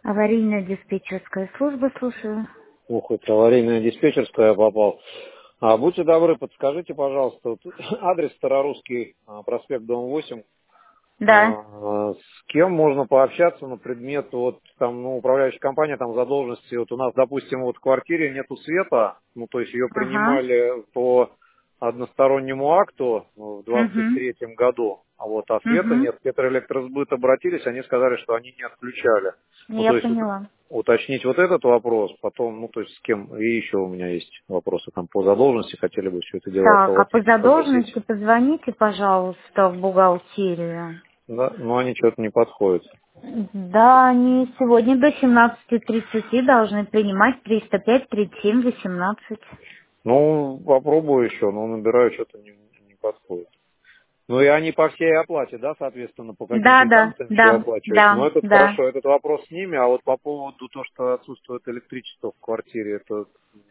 Аварийная диспетчерская служба, слушаю. Ух, это аварийная диспетчерская я попал. Будьте добры, подскажите, пожалуйста, вот адрес Старорусский, проспект Дом 8. Да. С кем можно пообщаться на предмет, вот там, управляющая компания, там задолженности, вот у нас, допустим, вот в квартире нету света, то есть ее Ага. принимали по одностороннему акту в Угу. 23-м году, а света Угу. нет. Петроэлектросбыт обратились, они сказали, что они не отключали. Я То есть поняла. уточнить вот этот вопрос, потом, то есть с кем, и еще у меня есть вопросы там по задолженности, хотели бы все это дело Так, а по оплатить, погасить. задолженности позвоните, пожалуйста, в бухгалтерию. Да, но они что-то не подходят. Да, они сегодня до 17:30 должны принимать 305-37-18. Попробую еще, но набираю, что-то не подходит. И они по всей оплате, да, соответственно, по Да, каким-то да, инстанциям все да, оплачивается. да, Этот да. хорошо, этот вопрос с ними, а вот по поводу того, что отсутствует электричество в квартире, это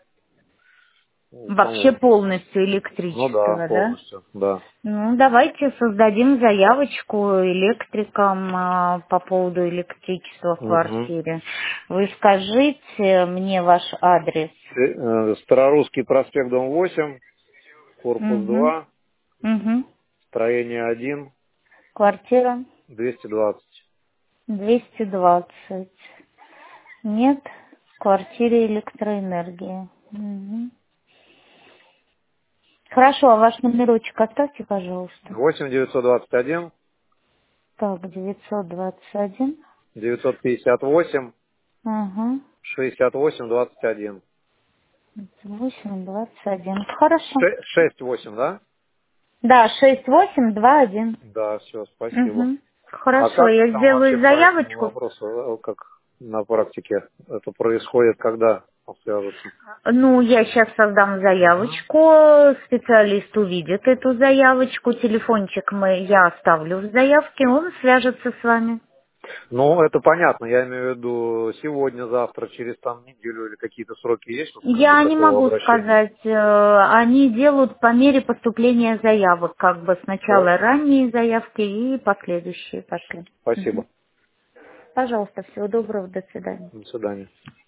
Вообще кому? полностью Да, электричество, да? полностью, да. Ну, давайте создадим заявочку электрикам по поводу электричества в Угу. квартире. Вы скажите мне ваш адрес. Старорусский проспект, дом 8, корпус Угу. 2, Угу. строение 1, Квартира 220. 220. Нет в квартире электроэнергии. Мгм. Хорошо, а ваш номерочек оставьте, пожалуйста. 8 921 Так, 921. 958 Ага. 68 21. 821. Хорошо. 6-8, да? Да, 6821. Да, все, спасибо. Угу. А Хорошо, как я там вообще сделаю по этому заявочку. вопросу, как на практике это происходит, когда свяжутся? Ну, я сейчас создам Угу. заявочку, специалист увидит эту заявочку, телефончик я оставлю в заявке, он свяжется с вами. Это понятно, я имею в виду сегодня, завтра, через там неделю или какие-то сроки есть для Я не такого могу обращения? сказать, они делают по мере поступления заявок, как бы сначала Хорошо. ранние заявки и последующие пошли. Мгм. Спасибо. Пожалуйста, всего доброго, до свидания. До свидания.